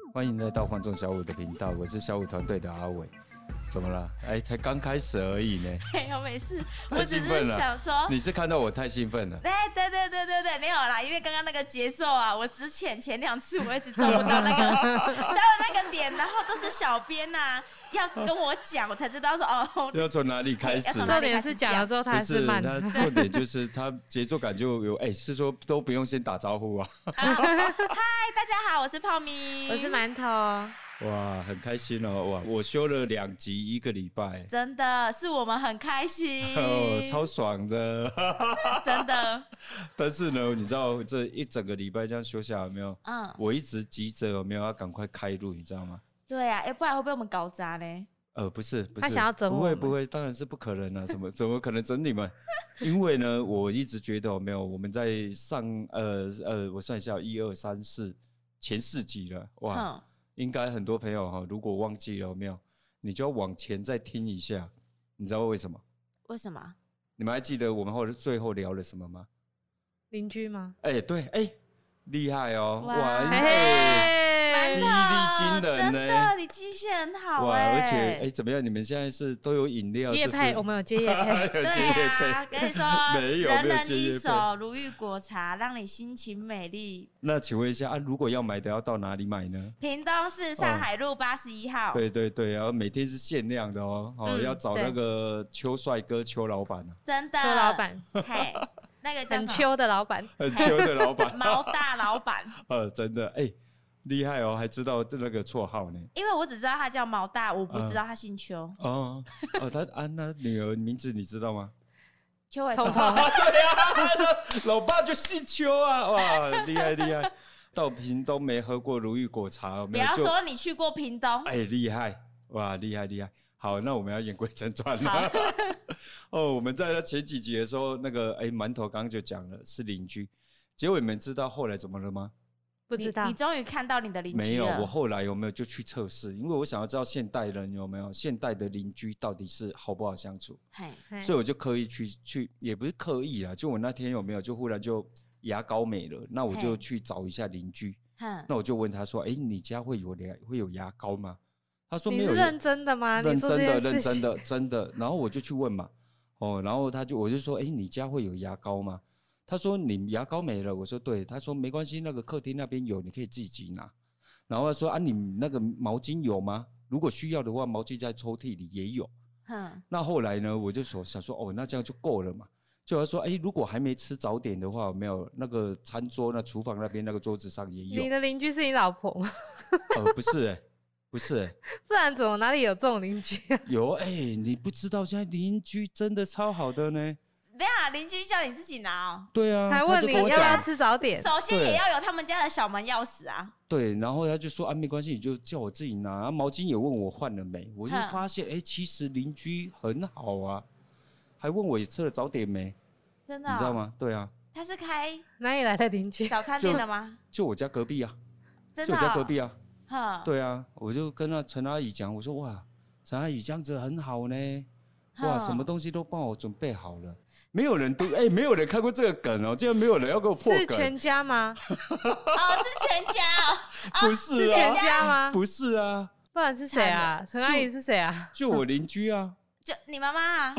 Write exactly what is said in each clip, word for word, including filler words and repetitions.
欢迎来到放纵小五的频道，我是小五团队的阿伟。怎么了？哎，才刚开始而已呢。 没有，没事， 太兴奋了。 我只是想说， 你是看到我太兴奋了？ 对对对对对对，没有啦，因为刚刚那个节奏啊，我之前前两次我一直抓不到那个抓不那个点，然后都是小编呐、啊、要跟我讲，我才知道说哦， 要从哪里开始？ 重点是讲了之后他还是慢的。 他重点就是他节奏感就有，哎，是说都不用先打招呼啊。 嗨，大家好，我是泡咪， 我是馒头。 哇，很开心哦！哇，我休了两集一个礼拜， 真的是我们很开心， 哦，超爽的， 真的。 但是呢，你知道这一整个礼拜这样休下来有没有？ 嗯， 我一直急着有没有要赶快开录，你知道吗？ 对啊，哎，不然会被我们搞砸呢。 呃，不是，不是， 他想要整我不会，不会，当然是不可能啊！什么，怎么可能整你们？因为呢，我一直觉得有没有，我们在上呃呃，我算一下，一二三四前四集了，哇。嗯，应该很多朋友哈，如果忘记了有没有，你就要往前再听一下。你知道为什么？ 为什么？ 你们还记得我们后最后聊了什么吗？ 邻居吗？ 哎、欸，对，哎、欸，厉害哦！哇， 哎， 记忆力惊人呢、 真的，你记性很好哇！ 哎、 而且哎、欸，怎么样？你们现在是都有饮料？ 业配，我们有接业配， 有接业配。 对啊，跟你说， 没有， 人没有人一手如遇果茶，让你心情美丽。 那请问一下啊，如果要买的要到哪里买呢？ 屏东市上海路八十一号。 对对对，然后每天是限量的哦，哦，嗯、要找那个邱帅哥邱老板啊。 真的， 邱老板， 嘿，那个叫很邱的老板， 很邱的老板， 毛大老板。 呃，真的，哎、欸。厉害哦，还知道那个绰号呢？ 因为我只知道他叫毛大，我不知道他姓邱。 嗯、哦哦，他啊，那女儿名字你知道吗？ 邱伟彤彤。 对啊，老爸就姓邱啊！哇，厉害厉害！到屏东没喝过如遇果茶， 不要说你去过屏东。 哎，厉害！哇，厉害厉害！好，那我们要言归正传了。哦，我们在前几集的时候，那个哎，馒头刚刚就讲了是邻居，结果你们知道后来怎么了吗？ 不知道， 你终于看到你的邻居了。 没有，我后来有没有就去测试？因为我想要知道现代人有没有现代的邻居到底是好不好相处，所以我就刻意去去，也不是刻意啦，就我那天有没有就忽然就牙膏没了，那我就去找一下邻居，那我就问他说：“哎、欸，你家会有会有牙膏吗？”他说没有。 你是认真的吗？ 认真的，认真的，真的。然后我就去问嘛，哦，然后他就我就说：“哎、欸，你家会有牙膏吗？”他说你牙膏没了，我说对，他说没关系，那个客厅那边有，你可以自己拿。然后他说啊，你那个毛巾有吗？如果需要的话，毛巾在抽屉里也有。嗯，那后来呢，我就说想说哦，那这样就够了嘛。就他说哎，如果还没吃早点的话，有没有那个餐桌那厨房那边那个桌子上也有。 你的邻居是你老婆吗？ 呃，不是哎、欸，不是哎、欸， 不然怎么哪里有这种邻居、啊？ 有哎、欸，你不知道现在邻居真的超好的呢。 没有啊，邻居叫你自己拿哦。 对啊， 还问你要不要吃早点。 首先也要有他们家的小门钥匙啊。 对，然后他就说啊，没关系，你就叫我自己拿。啊、毛巾也问我换了没，我就发现哎、欸，其实邻居很好啊，还问我也吃了早点没。 真的、哦？ 你知道吗？对啊。 他是开哪里来的邻居？ 早餐店的吗？ 就, 就我家隔壁啊。 真的、哦？ 就我家隔壁啊。 哼。 对啊，我就跟那陈阿姨讲，我说哇，陈阿姨这样子很好呢，哇，什么东西都帮我准备好了。没有人都哎、欸，没有人看过这个梗哦，竟然没有人要给我破梗。 是全家吗？ 哦，是全家哦， 不是啊， 是全家吗？ 不是啊， 不然是谁啊？陈阿姨是谁啊？ 就我邻居啊， 就你妈妈啊。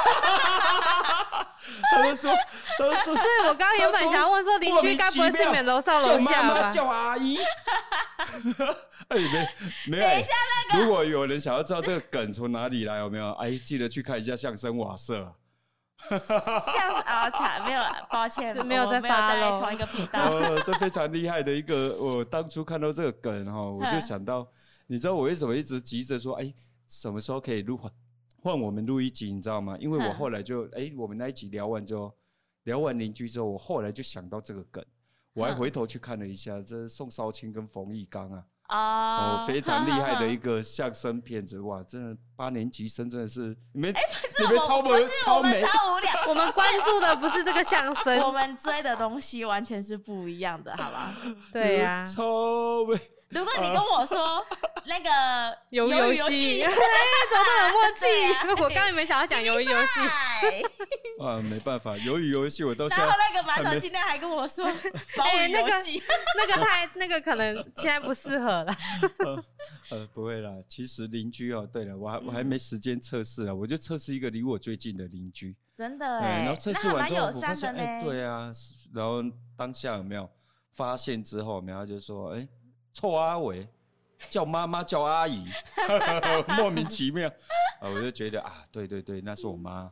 他就说，他就说， 所以我刚刚原本想要问说，邻居该不会是你们楼上楼下吧？ 叫阿姨。哎，没没有。 等一下那个，如果有人想要知道这个梗从哪里来，有没有？哎，记得去看一下相声瓦舍。 像是啊，惨，没有，抱歉， 没有在发在同一个频道。 哦，这非常厉害的一个，我当初看到这个梗哈，我就想到，你知道我为什么一直急着说，哎，什么时候可以录换我们录一集，你知道吗？因为我后来就，哎，我们那一集聊完之后，聊完邻居之后，我后来就想到这个梗，我还回头去看了一下，这是宋少卿跟冯翊纲啊。哦，非常厉害的一个相声片子，哇，真的八年级生真的是你们， 哎、欸，不是你们超不是我们超无聊， 我们关注的不是这个相声， 我们追的东西完全是不一样的，好吧？ 对呀、啊， 超美。 如果你跟我说那个鱿鱼游戏，哎，怎么都有默契？我刚刚也没想要讲鱿鱼游戏。 啊，没办法，鱿鱼游戏我到现在。 然后那个馒头今天还跟我说鲍鱼游戏， 那个太那个可能现在不适合了。 呃呃，不会啦，其实邻居哦，对了，我还我还没时间测试啊，我就测试一个离我最近的邻居。 真的哎、欸， 然后测试完之后，我发现， 哎、 欸，对啊，然后当下有没有发现之后，有没有就说，哎、欸，臭阿伟，叫妈妈叫阿姨，莫名其妙啊，我就觉得啊，对对对，那是我妈。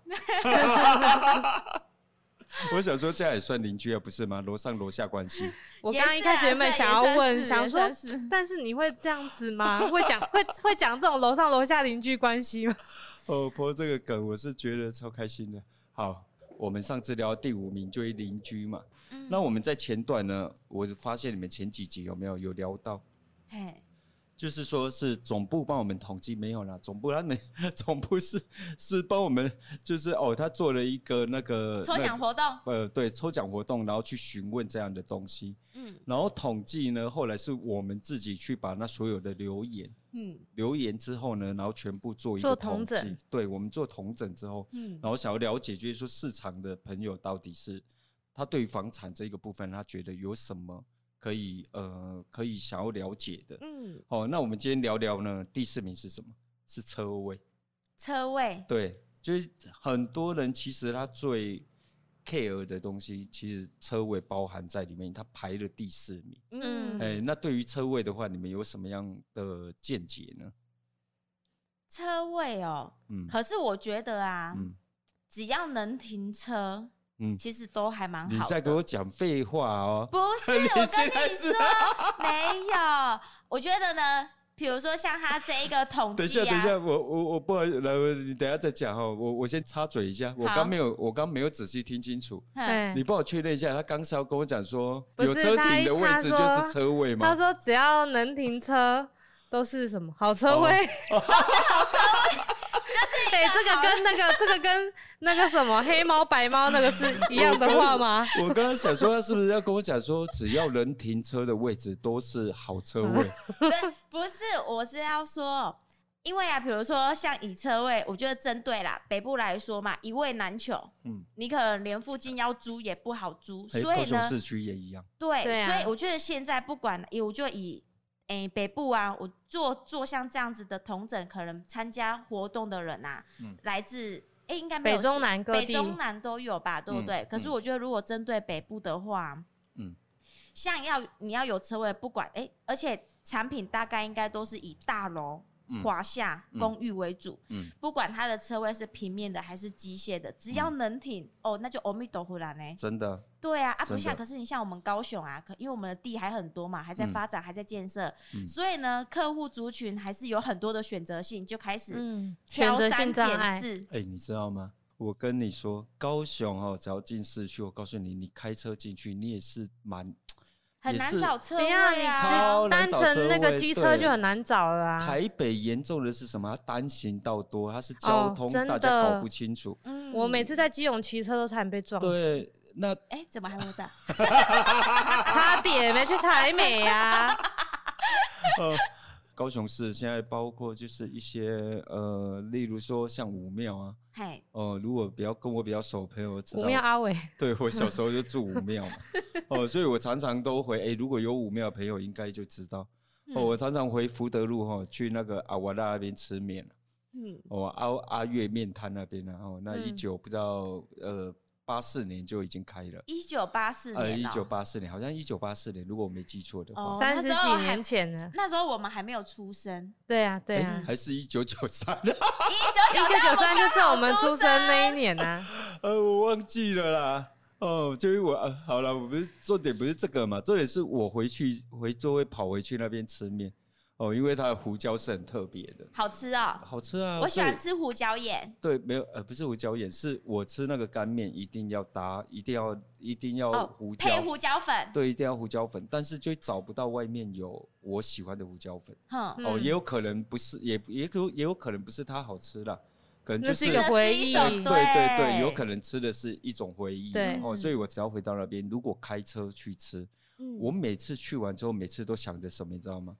我想说，这样也算邻居啊，不是吗？楼上楼下关系。 我刚刚一开始原本想要问，想说，但是你会这样子吗？会讲会会讲这种楼上楼下邻居关系吗？ 哦，播这个梗，我是觉得超开心的。好，我们上次聊第五名就是邻居嘛、嗯。那我们在前段呢，我发现你们前几集有没有有聊到？嘿。就是说，是总部帮我们统计没有啦，总部他们总部是是帮我们，就是哦，他做了一个那个抽奖活动， 呃，对，抽奖活动，然后去询问这样的东西，嗯，然后统计呢，后来是我们自己去把那所有的留言，嗯，留言之后呢，然后全部做一个统计，对，我们做统整之后，嗯，然后想要了解，就是说市场的朋友到底是他对于房产这个部分，他觉得有什么可以呃可以想要了解的，嗯，好，那我们今天聊聊呢，第四名是什么？是车位。 车位， 对，就是很多人其实他最 care 的东西，其实车位包含在里面，他排了第四名。嗯，哎、欸，那对于车位的话，你们有什么样的见解呢？ 车位哦，嗯，可是我觉得啊，嗯，只要能停车。嗯，其实都还蛮好的。 你在给我讲废话哦？ 不是，我跟你说，没有。我觉得呢，比如说像他这一个统计、啊， 等一下，等一下，我我我不好意思，来，你等一下再讲哈。我我先插嘴一下，我刚没有，我刚没有仔细听清楚。你帮我确认一下，他刚是要跟我讲说，有车停的位置就是车位吗？ 他说只要能停车都是什么好车位， 哦、都是好车位。 对，这个跟那个这个跟那个什么黑猫白猫那个是一样的话吗？ 我刚刚想说，他是不是要跟我讲说，只要能停车的位置都是好车位？ 对，不是，我是要说，因为啊，比如说像以车位，我觉得针对啦北部来说嘛，一位难求，嗯，你可能连附近要租也不好租，所以呢，高雄市区也一样。 对，对啊、所以我觉得现在不管，我就以。欸、北部啊，我做做像这样子的统整，可能参加活动的人啊，嗯、来自哎、欸、应该没有北中南各地， 北中南都有吧，对不对？嗯、可是我觉得如果针对北部的话，嗯，像要你要有车位，不管哎、欸，而且产品大概应该都是以大楼、华夏、嗯、公寓为主，嗯，不管它的车位是平面的还是机械的，只要能停、嗯、哦，那就阿弥陀佛啦呢， 真的。 对啊，啊不像，可是你像我们高雄啊，可因为我们的地还很多嘛，还在发展，嗯、还在建设，嗯、所以呢，客户族群还是有很多的选择性，就开始挑三拣四。 哎、欸，你知道吗？我跟你说，高雄哦，只要进市区，我告诉你，你开车进去，你也是蛮很难找车位啊，你单程那个机车就很难找了啊。 台北严重的是什么？单行道多，它是交通、哦、大家搞不清楚。 嗯，我每次在基隆骑车都差点被撞死。 对。那哎、欸，怎么还会这样？ 差点没去采美啊！ 呃，高雄市现在包括就是一些呃，例如说像武庙啊，嘿，哦、呃，如果比较跟我比较熟的朋友知道， 武庙阿伟， 对我小时候就住武庙嘛，哦、呃，所以我常常都回，哎、欸，如果有武庙的朋友应该就知道，哦、呃，我常常回福德路哈、哦，去那个阿瓦拉那边吃面，嗯，哦，阿阿月面摊那边啊，哦，那一九不知道、嗯、呃。八四年就已经开了， 一九八四年、喔， 呃，一九八四年，好像一九八四年，如果我没记错的话， 三十几年前了。 那时候我们还没有出生。 对啊，对啊， 欸、还是一九九三， 一九九三就是我们出生那一年啊。 呃，我忘记了啦。哦，就是我，呃、好了，我不是重点不是这个嘛，重点是我回去回就会跑回去那边吃面。哦，因为它的胡椒是很特别的， 好吃哦， 好吃啊！ 我喜欢吃胡椒盐。 对，没有，呃，不是胡椒盐，是我吃那个干面一定要搭，一定要，一定要胡椒， 配胡椒粉。 对，一定要胡椒粉，但是就找不到外面有我喜欢的胡椒粉。 嗯， 哦，也有可能不是，也也有也有可能不是它好吃啦，可能就是一个回忆。 对对对，有可能吃的是一种回忆。 对， 哦，所以我只要回到那边，如果开车去吃，嗯、我每次去完之后，每次都想着什么，你知道吗？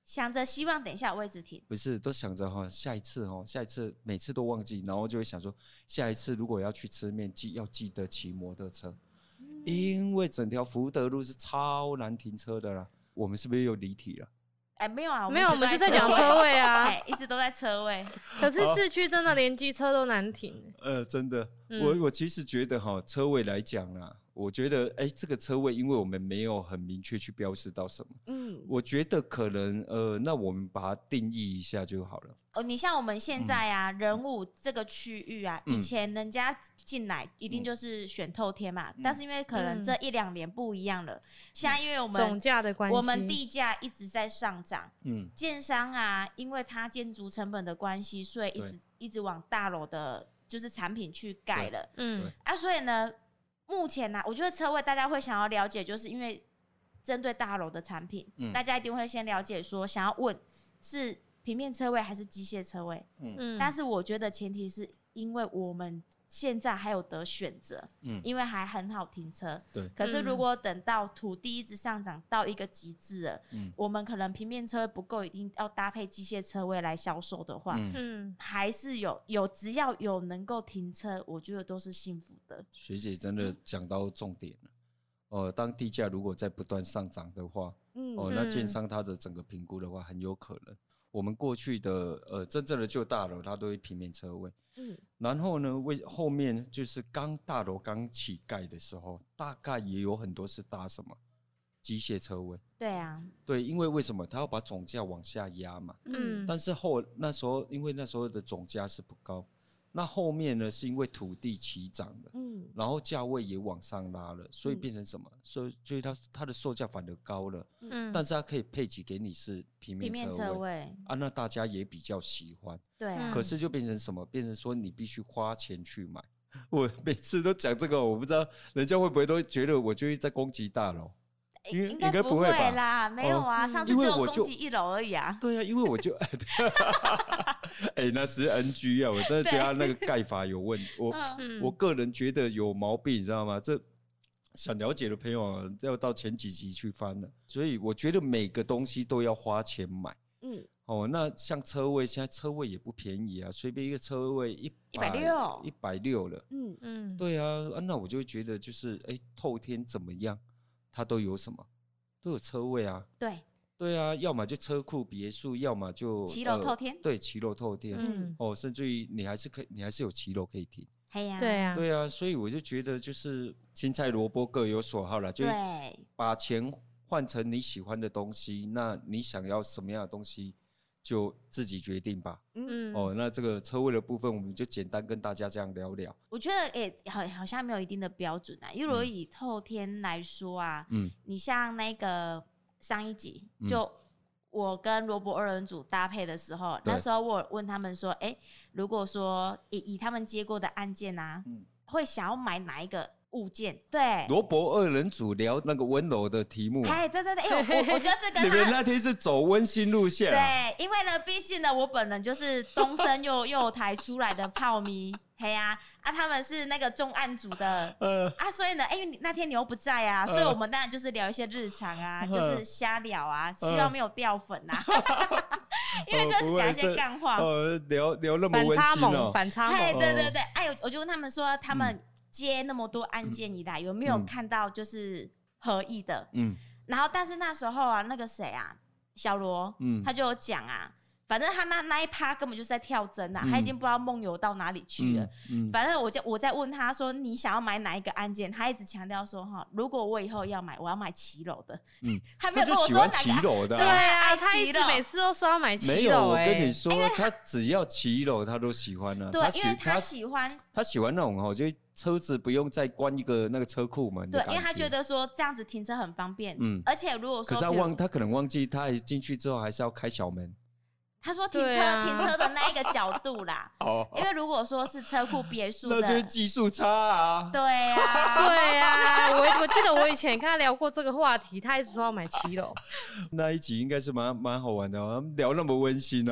想着希望等一下有位置停， 不是都想着哈，下一次哈，下一次每次都忘记，然后就会想说，下一次如果要去吃面，记要记得骑摩托车，嗯、因为整条福德路是超难停车的啦。我们是不是又离题了？ 哎、欸，没有啊， 没有，我们就在讲车位啊， 哎、欸，一直都在车位。 可是市区真的连机车都难停。 呃，真的， 嗯、 我我其实觉得哈，车位来讲啦。我觉得，哎、欸，这个车位，因为我们没有很明确去标示到什么，嗯，我觉得可能，呃，那我们把它定义一下就好了。 哦，你像我们现在啊，嗯、人武这个区域啊，嗯、以前人家进来一定就是选透天嘛，嗯、但是因为可能这一两年不一样了，嗯、现在因为我们总价的关系， 我们地价一直在上涨，嗯，建商啊，因为它建筑成本的关系，所以一直一直往大楼的，就是产品去盖了，嗯，啊，所以呢。目前呢、啊，我觉得车位大家会想要了解，就是因为针对大楼的产品，嗯、大家一定会先了解说，想要问是平面车位还是机械车位。嗯，但是我觉得前提是因为我们现在还有得选择，嗯，因为还很好停车。对。可是如果等到土地一直上涨到一个极致了，嗯，我们可能平面车位不够，一定要搭配机械车位来销售的话，嗯，还是有有只要有能够停车，我觉得都是幸福的。 学姐真的讲到重点了。呃，当地价如果在不断上涨的话，嗯，哦，那建商它的整个评估的话，很有可能。我们过去的呃真正的旧大楼，它都会平面车位，嗯，然后呢，为后面就是刚大楼刚起盖的时候，大概也有很多是搭什么机械车位， 对啊， 对，因为为什么它要把总价往下压嘛，嗯，但是后那时候因为那时候的总价是不高，那后面呢是因为土地起涨了，嗯，然后价位也往上拉了，所以变成什么？嗯、所以所以它它的售价反而高了，嗯，但是它可以配给给你是平面车位， 车位啊，那大家也比较喜欢， 对、啊， 可是就变成什么？变成说你必须花钱去买。我每次都讲这个，我不知道人家会不会都觉得我就是在攻击大楼。 应该不会啦，没有啊，哦、上次只有攻击一楼而已啊。 对啊，因为我就，哎、欸，那是 N G 啊，我真的觉得他那个盖法有问题，我、嗯、我个人觉得有毛病，你知道吗？这想了解的朋友、啊、要到前几集去翻了，所以我觉得每个东西都要花钱买。嗯，哦，那像车位，现在车位也不便宜啊，随便一个车位一一百六， 一百六了。嗯嗯，对啊，啊，那我就会觉得就是，哎、欸，透天怎么样？它都有什么？都有車位啊。 對對啊，要麼就車庫別墅，要麼就騎樓透天。 呃、對，騎樓透天。嗯。哦，甚至於你還是可以，你還是有騎樓可以停。 對啊。 對啊。 對啊，所以我就覺得就是青菜蘿蔔各有所好啦，就把錢換成你喜歡的東西，那你想要什麼樣的東西就自己決定吧。嗯。哦，那這個車位的部分，我們就簡單跟大家這樣聊聊。 我覺得誒、欸，好好像沒有一定的標準啊。因為如果以透天來說啊，嗯，你像那個上一集，就我跟蘿蔔二人組搭配的時候，嗯、那時候我問他們說，哎、欸，如果說以以他們接過的案件啊，嗯、會想要買哪一個物件？對， 蘿蔔二人組聊那個溫柔的題目、啊。 哎，對對對，因為我我就是跟他你們那天是走溫馨路線、啊。 對，因為呢，畢竟呢，我本人就是東森幼幼台出來的炮迷，嘿啊，啊，他們是那個重案組的，呃、啊，所以呢，因為那天你又不在啊，所以我們當然就是聊一些日常啊，呃、就是瞎聊啊，希望沒有掉粉啊，呃、因為就是講一些幹話。 呃，聊聊那麼溫馨哦。 反差萌，反差萌。 哎，對對對，哎，我就問他們說，他們、嗯。接那麼多案件以來，有沒有看到就是合意的？嗯，然後但是那時候啊，那個誰啊，小羅，嗯，他就有講啊，反正他那那一趴根本就是在跳針啊，嗯、他已經不知道夢遊到哪裡去了。嗯，嗯反正我就我在問他說，你想要買哪一個案件？他一直強調說哈，如果我以後要買，我要買騎樓的。嗯，他沒有跟我說哪個。 他就喜歡騎樓的、啊。 對啊， 他一直每次都說要買騎樓、欸。 沒有，我跟你說，他只要騎樓，他都喜歡啊。 對，因為他喜歡。他， 他喜歡那種哈，就。車子不用再關一個那個車庫門， 對，因為他覺得說這樣子停車很方便，嗯，而且如果說， 可是他忘，他可能忘記，他進去之後還是要開小門。 他說停車、啊、停車的那一個角度啦，哦，因為如果說是車庫別墅的， 那就是技術差啊。 對啊， 對啊，我我記得我以前跟他聊過這個話題，他一直說要買騎樓。 那一集應該是蠻蠻好玩的、哦，聊那麼溫馨哦。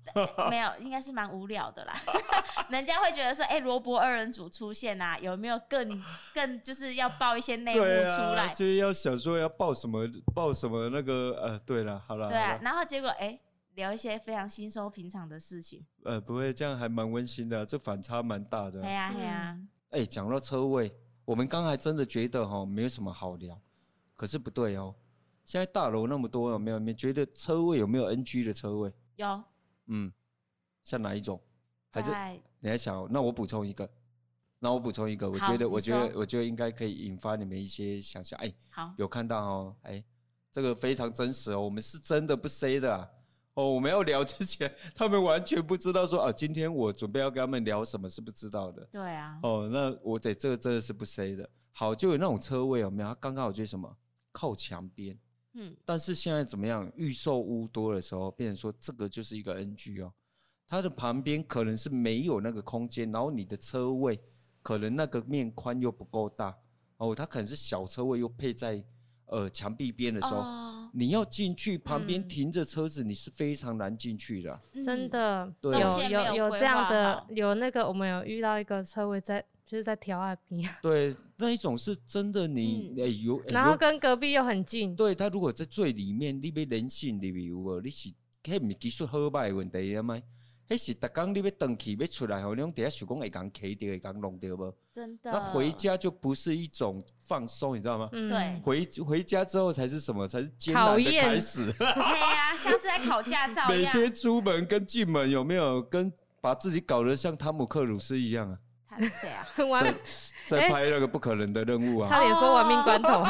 没有，应该是蛮无聊的啦。人家会觉得说，哎、欸，萝卜二人组出现啊，有没有更更就是要爆一些内幕出来？ 啊、就是要想说要爆什么爆什么那个呃，对了，好了， 对啊，然后结果哎、欸，聊一些非常稀松平常的事情。 呃，不会，这样还蛮温馨的、啊，这反差蛮大的。 对啊，对啊。 哎、欸，讲到车位，我们刚才真的觉得哈没有什么好聊，可是不对哦。现在大楼那么多，有没有？你觉得车位有没有 N G 的车位？ 有。 嗯，像哪一种？还是在你还想？那我补充一个，那我补充一个，我觉得，我觉得，我觉得应该可以引发你们一些想象。哎、欸， 好， 有看到哦，哎、欸，这个非常真实哦，我们是真的不 say 的啊。哦，我们要聊之前，他们完全不知道说，啊，今天我准备要跟他们聊什么，是不知道的。 对啊。 哦，那我得这个真的是不 say 的。好，就有那种车位有没有？它刚刚好就是什么靠墙边。嗯，但是现在怎么样？预售屋多的时候，变成说这个就是一个 N G 哦，它的旁边可能是没有那个空间，然后你的车位可能那个面宽又不够大，哦，它可能是小车位又配在呃墙壁边的时候，哦、你要进去旁边停着车子，嗯、你是非常难进去的、啊， 真的， 对有有有这样的，有那个我们有遇到一个车位在。就是在调二边， 对，那一种是真的你，你、嗯欸、有，欸、 然后跟隔壁又很近。 对，他如果在最里面，你要人性里面有无？你是迄唔是技术好歹的问题啊吗？迄是逐工你要登去要出来吼，你拢第一想讲会讲骑到会讲弄到无？ 真的。 那回家就不是一种放松，你知道吗？ 嗯，对。 回回家之后才是什么？才是艰难的开始。 对啊，像是在考驾照一样。 每天出门跟进门有没有跟把自己搞得像汤姆克鲁斯一样啊？ 他是谁啊？ 在, 在拍那个不可能的任务啊！ 差点说亡命关头。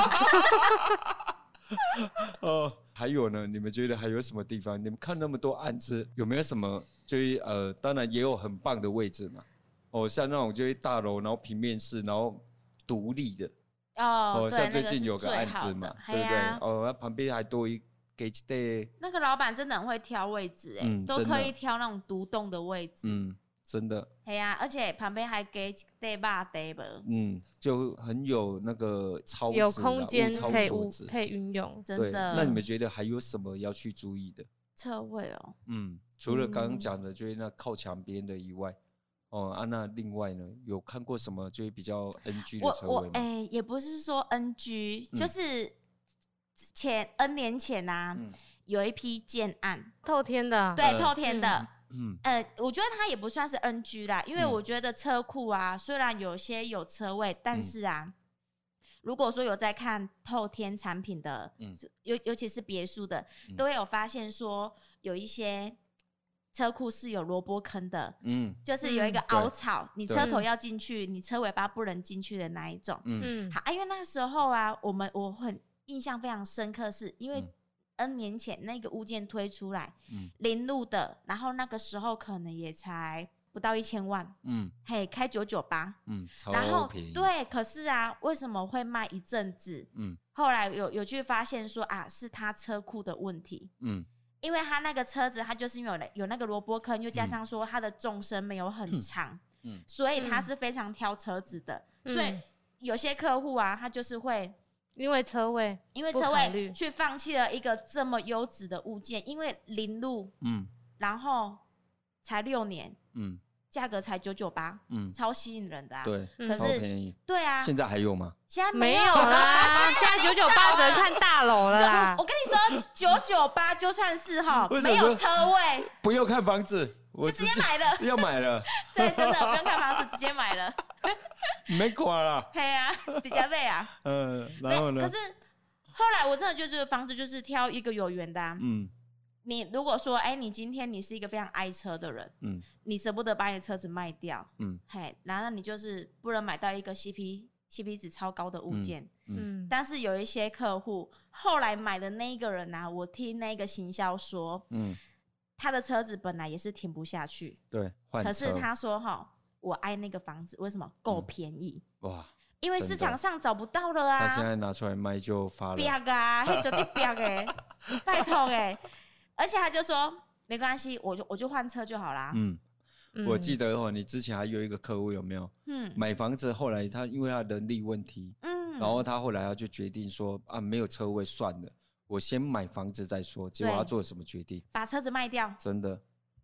哦，还有呢？你们觉得还有什么地方？你们看那么多案子，有没有什么？就是呃，当然也有很棒的位置嘛。哦，像那种就是大楼，然后平面式，然后独立的。 哦， 哦，像最近有个案子嘛， 那对不对？哦，那旁边还多一给一那个老板真的很会挑位置，哎、嗯，都可以挑那种独栋的位置。 嗯。真的， 对啊，而且旁边还给地吧地吧， 嗯，就很有那个超值， 有空间可以可以运用， 真的。 那你们觉得还有什么要去注意的？ 车位哦， 嗯，除了刚刚讲的，就是那靠墙边的以外，哦啊，那另外呢，有看过什么就是比较 N G 的车位吗？ 我我哎、欸，也不是说 N G，、嗯、就是前 N 年前啊，嗯、有一批建案透天的， 对，呃、透天的。嗯嗯， 呃，我觉得它也不算是 N G 啦，因为我觉得车库啊，虽然有些有车位，但是啊，嗯、如果说有在看透天产品的，嗯，尤尤其是别墅的，嗯、都会有发现说有一些车库是有萝卜坑的，嗯，就是有一个凹槽，嗯、你车头要进去，你车尾巴不能进去的那一种，嗯，好，因为那时候啊，我们我很印象非常深刻，是因为。嗯N 年前那个物件推出来，嗯，零路的，然后那个时候可能也才不到一千万，嗯，嘿，开九九八， 嗯，超便宜。 对，可是啊，为什么会卖一阵子？嗯，后来有有去发现说啊，是他车库的问题，嗯，因为他那个车子，他就是因为有有那个萝卜坑，又加上说他的纵深没有很长，嗯，所以他是非常挑车子的，嗯、所以有些客户啊，他就是会。 因为车位， 因为车位去放弃了一个这么优质的物件，因为零路，嗯，然后才六年，嗯，价格才九九八，嗯，超吸引人的啊， 对， 可是超便宜， 对啊， 现在还有吗？ 现在没有啦，现在九九八只能看大楼了啦。 我跟你说，九九八就算是哈，没有车位， 不用看房子。 就直接买了， 要买了， 对，真的不用看房子，直接买了， 没垮了， 对啊，比较倍啊， 嗯，然后呢？ 可是后来我真的就是房子就是挑一个有缘的、啊，嗯，你如果说，哎、欸，你今天你是一个非常爱车的人，嗯，你舍不得把你的车子卖掉，嗯，嘿，然后你就是不能买到一个 C P C P 值超高的物件，嗯，嗯但是有一些客户后来买的那一个人啊，我听那个行销说，嗯。他的车子本来也是停不下去， 对，换车。 可是他说哈，我爱那个房子，为什么够便宜？ 嗯、哇， 因为市场上找不到了啊。 他现在拿出来卖就发了。 不要啊，那绝对不要哎，拜托哎。而且他就说没关系，我就我就换车就好啦。嗯， 嗯我记得哦，你之前还有一个客户有没有？嗯，买房子后来他因为他能力问题，嗯，然后他后来他就决定说啊，没有车位算了。我先买房子再说，结果他做了什么决定？ 把车子卖掉。 真的，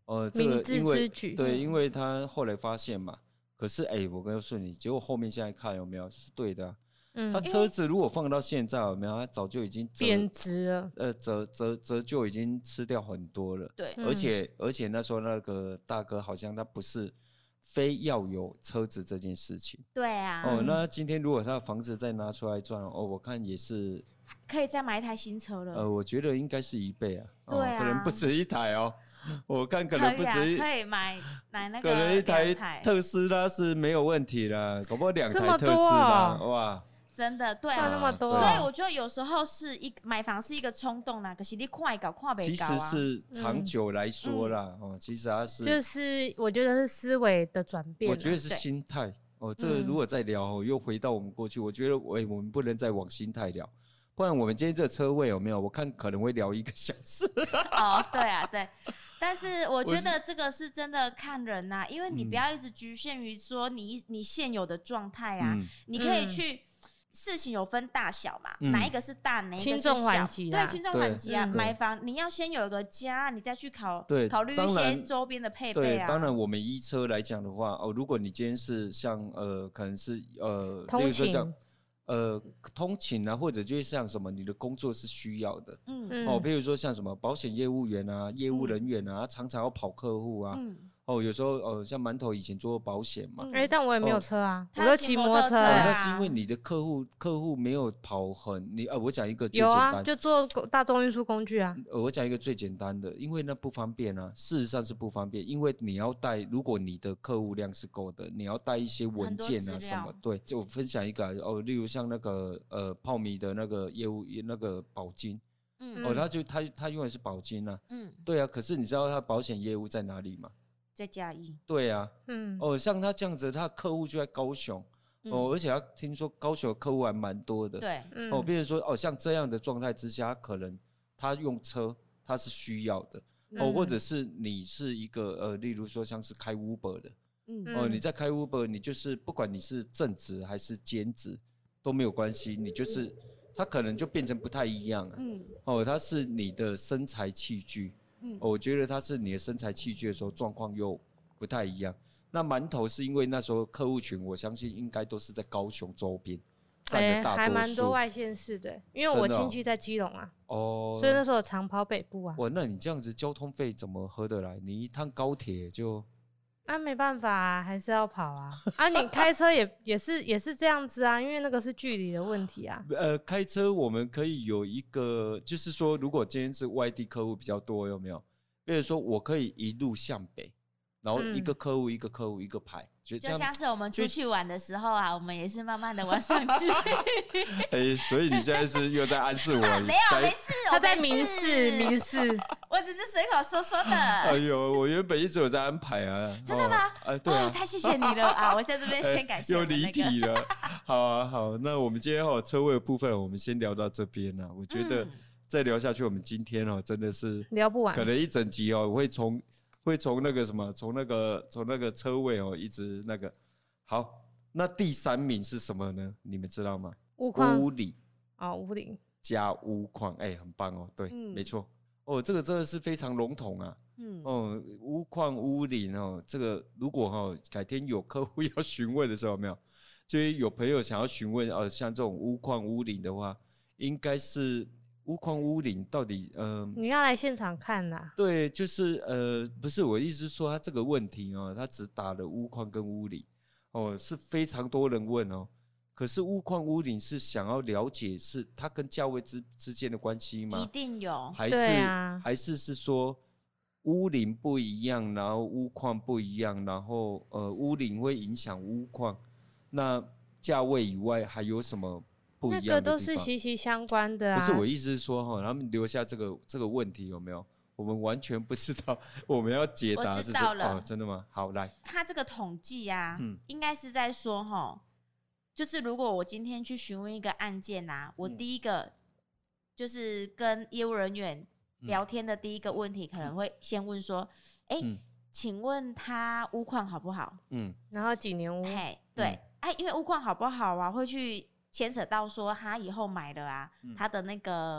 呃，这个因为对， 因为他后来发现嘛，可是哎、欸，我告诉你，结果后面现在看有没有是对的、啊。嗯，他车子如果放到现在有没有，他早就已经贬值了， 呃，折折折就已经吃掉很多了。 对， 而且、嗯、而且那时候那个大哥好像他不是非要有车子这件事情。 对啊。 哦，那今天如果他的房子再拿出来赚，哦，我看也是可以再买一台新车了。 呃，我觉得应该是一倍啊， 对啊、 哦，可能不止一台哦。我看可能不止一， 可以、啊、可以买买那个， 可能一台特斯拉是没有问题啦，搞不好两台特斯拉， 哦、 哇！ 真的对啊，那么多， 所以我觉得有时候是一买房是一个冲动啦，可是你看搞看没搞啊。 其实是长久来说啦，嗯、哦，其实它是就是我觉得是思维的转变， 我觉得是心态哦。这个如果再聊、哦，又回到我们过去，我觉得我我们不能再往心态聊，不然我们今天这车位有没有？我看可能会聊一个小时。 哦，对啊，对。但是我觉得这个是真的看人呐、啊，因为你不要一直局限于说你你现有的状态啊、嗯，你可以去。事情有分大小嘛，嗯、哪一个是大，哪一个是小？对，轻重缓急啊。买房你要先有一个家，你再去考考虑一些周边的配备啊。 对，当然我们依车来讲的话，哦，如果你今天是像呃，可能是呃， 通勤， 像呃通勤啊，或者就是像什么，你的工作是需要的，嗯哦，比如说像什么保险业务员啊、业务人员啊，嗯、常常要跑客户啊。嗯哦，有时候呃，像馒头以前做保险嘛， 哎、欸，但我也没有车啊，哦、我都骑摩托车、啊哦。那是因为你的客户客户没有跑很，你呃，我讲一个最简单，有啊， 就做大众运输工具啊。 呃，我讲一个最简单的，因为那不方便啊，事实上是不方便，因为你要带，如果你的客户量是够的，你要带一些文件啊什么，对，就我分享一个哦，例如像那个呃泡米的那个业务那个保金。嗯，哦，他就他他用的是保金啊，嗯，对啊，可是你知道他保险业务在哪里吗？ 在嘉义。 对啊，嗯，哦，像他这样子，他的客户就在高雄，嗯、哦，而且他听说高雄的客户还蛮多的， 对，嗯、 哦，比如说哦，像这样的状态之下，可能他用车他是需要的，嗯、哦，或者是你是一个呃，例如说像是开 Uber 的，嗯，哦，你在开 Uber， 你就是不管你是正职还是兼职都没有关系，你就是他可能就变成不太一样了，嗯，哦，它是你的生财器具。嗯哦、我觉得它是你的生财器具的时候状况又不太一样。那馒头是因为那时候客户群，我相信应该都是在高雄周边占了大多数、欸， 还蛮多外县市的，因为我亲戚在基隆啊，哦，所以那时候常跑北部啊。 哇，那你这样子交通费怎么合得来？你一趟高铁就…… 那、啊、没办法啊，还是要跑啊。啊，你开车也也是也是这样子啊，因为那个是距离的问题啊。 呃，开车我们可以有一个，就是说，如果今天是外地客户比较多，有没有？比如说，我可以一路向北，然后一个客户、嗯、一个客户一个排， 就像是我们出去玩的时候啊，我们也是慢慢的往上去。 哎欸，所以你现在是又在暗示我？ 没有，没事， 他在明示明示。 我只是随口说说的。 哎呦，我原本一直有在安排啊。 真的吗？啊、 哦，对啊， 太谢谢你了啊！我在这边先感谢、那個。 又离題了。好啊，好，那我们今天哈车位的部分，我们先聊到这边了。我觉得再聊下去，我们今天哦真的是聊不完， 可能一整集哦会从会从那个什么，从那个从那个车位哦一直那个。好，那第三名是什么呢？你们知道吗？ 屋况屋里哦，屋里加屋况，哎、欸，很棒哦，对，嗯、没错。哦，这个真的是非常笼统啊。嗯，哦，屋况屋龄哦，这个如果哈、哦、改天有客户要询问的时候，有没有，就是有朋友想要询问，呃，像这种屋况屋龄的话，应该是屋况屋龄到底，嗯、呃， 你要来现场看呐、啊。 对，就是呃，不是我意思是说，他这个问题哦，他只打了屋况跟屋龄，哦，是非常多人问哦。可是屋况屋龄是想要了解是它跟价位之之间的关系吗？ 一定有， 还是、啊、还是是说屋龄不一样，然后屋况不一样，然后呃屋龄会影响屋况，那价位以外还有什么不一样的地方？ 那个都是息息相关的啊。 不是我意思是说哈，他们留下这个这个问题有没有？我们完全不知道，我们要解答是我知道了、 哦，真的吗？好，来， 他这个统计啊，嗯、应该是在说哈。就是如果我今天去询问一个案件啊，我第一个就是跟业务人员聊天的第一个问题，可能会先问说：“哎、欸嗯，请问他屋况好不好？”嗯， 然后几年屋？ 嘿，对，哎、嗯啊，因为屋况好不好啊，会去牵扯到说他以后买了啊，嗯、他的那个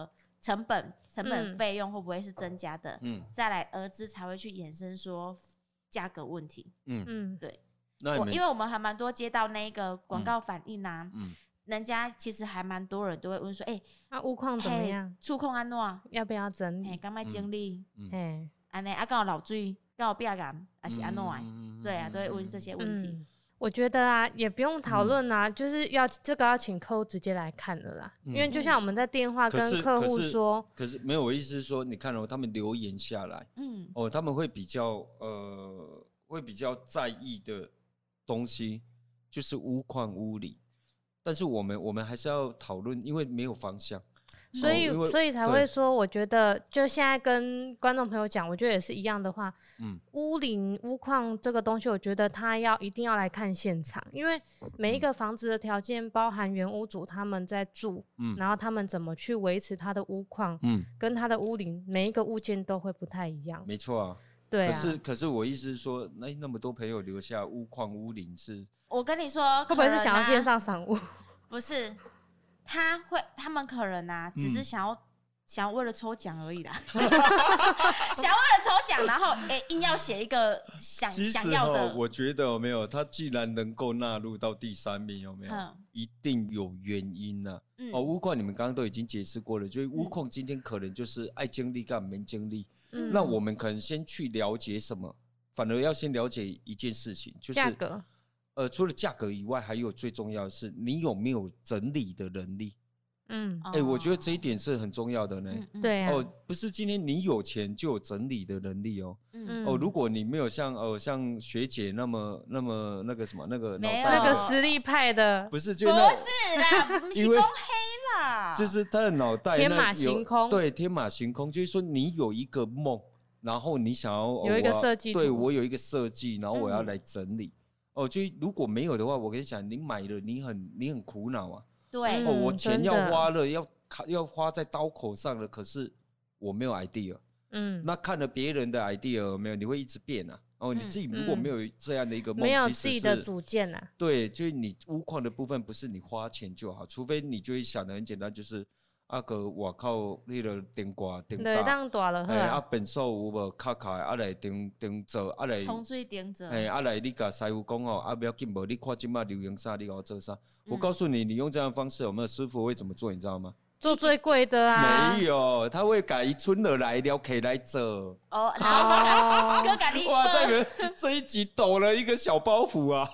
成本成本费用会不会是增加的？ 嗯， 再来儿子才会去衍生说价格问题。 嗯嗯，对。 那我因为我们还蛮多接到那个广告反应啊，嗯，人家其实还蛮多人都会问说，哎、欸， 那屋况怎么样？ 触控安怎？ 要不要整理？ 哎，刚卖整理， 哎， 安尼啊，刚有漏水，刚有壁感，还是安怎？对啊，都会问这些问题。 嗯我觉得啊，也不用讨论啊、嗯，就是要这个要请客户直接来看了啦、嗯。因为就像我们在电话跟客户说， 可 是, 可, 是可是没有，我意思是说，你看哦，他们留言下来，嗯，哦，他们会比较呃，会比较在意的东西就是屋况屋龄，但是我们我们还是要讨论，因为没有方向。 所以，哦、所以才会说，我觉得就现在跟观众朋友讲，我觉得也是一样的话，嗯，屋龄、屋况这个东西，我觉得他要一定要来看现场，因为每一个房子的条件，包含原屋主他们在住，嗯，然后他们怎么去维持他的屋况，嗯，跟他的屋龄，每一个物件都会不太一样。 没错啊， 对啊。 可是，可是我意思是说，那那么多朋友留下屋况屋龄是， 我跟你说， 会不会是想要线上赏屋？ 不是。他会，他们可能啊，只是想要、嗯、想要为了抽奖而已啦，想要为了抽奖，然后哎、欸、硬要写一个想想要的。 我觉得有没有，他既然能够纳入到第三名，有没有？嗯、一定有原因呐、啊。嗯、哦，屋况你们刚刚都已经解释过了，就是屋况今天可能就是爱经历干没经历、嗯，那我们可能先去了解什么，反而要先了解一件事情，就是价格。 呃，除了价格以外，还有最重要的是你有没有整理的能力。嗯，哎、欸，我觉得这一点是很重要的呢。 嗯、对啊。 哦，不是今天你有钱就有整理的能力哦。嗯。哦，如果你没有像呃像学姐那么那么那个什么那个脑袋那个实力派的， 不是就不是啦，不是公黑啦， 就是他的脑袋天马行空。 对，天马行空，就是说你有一个梦，然后你想要有一个设计、 哦，对我有一个设计，然后我要来整理。嗯哦，就如果没有的话，我跟你讲，你买了，你很你很苦恼啊。 对。 哦，我钱要花了，要要花在刀口上了，可是我没有 idea。嗯。那看了别人的 idea 有没有，你会一直变啊。哦，你自己如果没有这样的一个梦、嗯， 没有自己的主见啊。 对，就是你屋况的部分，不是你花钱就好，除非你就会想的很简单，就是啊个外口那个电挂电大， 对，当大了哎啊变数有无卡卡啊来电电做啊来风水电做， 哎啊来你甲师傅讲哦啊不要紧无，你看今麦流行啥，你给我做啥、嗯。我告诉你，你用这样的方式，有没有师傅会怎么做？你知道吗？ 做最贵的啊！ 没有，他会改村的来了可以来做。 哦，然后哥改你哇，这个这一集抖了一个小包袱啊！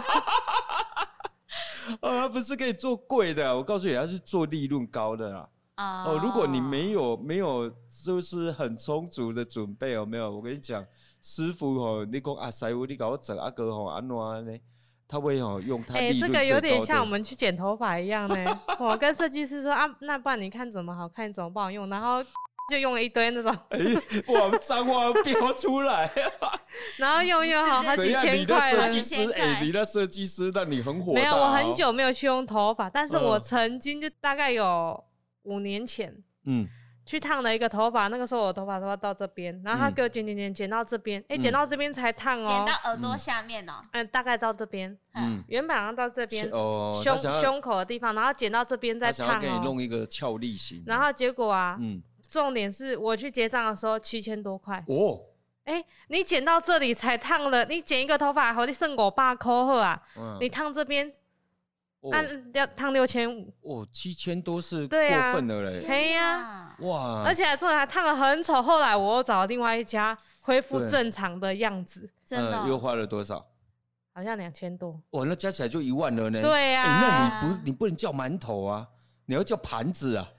啊，不是可以做贵的，我告诉你，他是做利润高的啦。Oh. 哦，如果你没有没有就是很充足的准备，有没有？我跟你讲，师傅哦，你讲啊，师傅你给我整阿哥吼安怎呢？他会哦用他利润最高的。哎、欸，这个有点像我们去剪头发一样呢。我跟设计师说啊，那不然你看怎么好看，怎么不好用，然后就用了一堆那种， 哎、欸，哇，脏话飙出来， 然后用用好好几千块了。 你的设计师，哎、欸，你的设计师让你很火大、哦。 没有，我很久没有去用头发，但是我曾经就大概有五年前，嗯，去烫了一个头发，那个时候我的头发头发到这边，然后他给我剪剪剪剪到这边，哎、嗯，剪、欸、到这边才烫哦， 剪到耳朵下面哦， 嗯，大概到这边，嗯，原本好像到这边，哦，胸胸口的地方，然后剪到这边再烫哦， 他想要给你弄一个俏丽型， 然后结果啊，嗯。重点是我去结账的时候七千多块哦，哎、欸，你剪到这里才烫了，你剪一个头发好，你剩五百块好啊、嗯，你烫这边，那、哦啊、要烫六千五， 哦，七千多是过分了嘞， 嘿呀、啊， 哇， 而且重点还烫得很丑，后来我又找了另外一家恢复正常的样子， 真的、哦嗯，又花了多少？ 好像两千多， 哇，那加起来就一万了呢， 对呀、啊欸，那你不你不能叫馒头啊，你要叫盘子啊。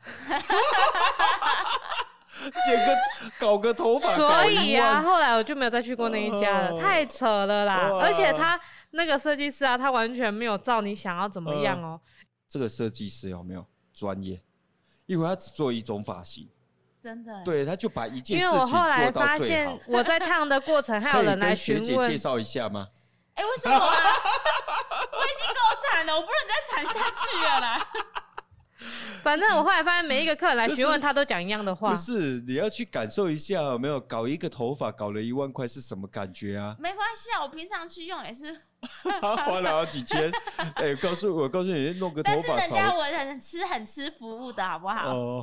剪个搞个头发， 所以啊，后来我就没有再去过那一家了，哦、太扯了啦！而且他那个设计师啊，他完全没有照你想要怎么样哦。呃、 这个设计师有没有专业？因为他只做一种发型， 真的。 对，他就把一件事情做到最好。 因为我后来发现，我在烫的过程还有人来询问， 可以跟学姐介绍一下吗？ 哎、欸，为什么啊？我已经够惨了，我不能再惨下去了啦。 反正我后来发现，每一个客人来询问，他都讲一样的话。 不是，你要去感受一下，有没有搞一个头发搞了一万块是什么感觉啊？ 没关系啊，我平常去用也是花了好几千。哎、欸，告诉我，告诉你，弄个头发。 但是人家我很吃很吃服务的好不好？哦，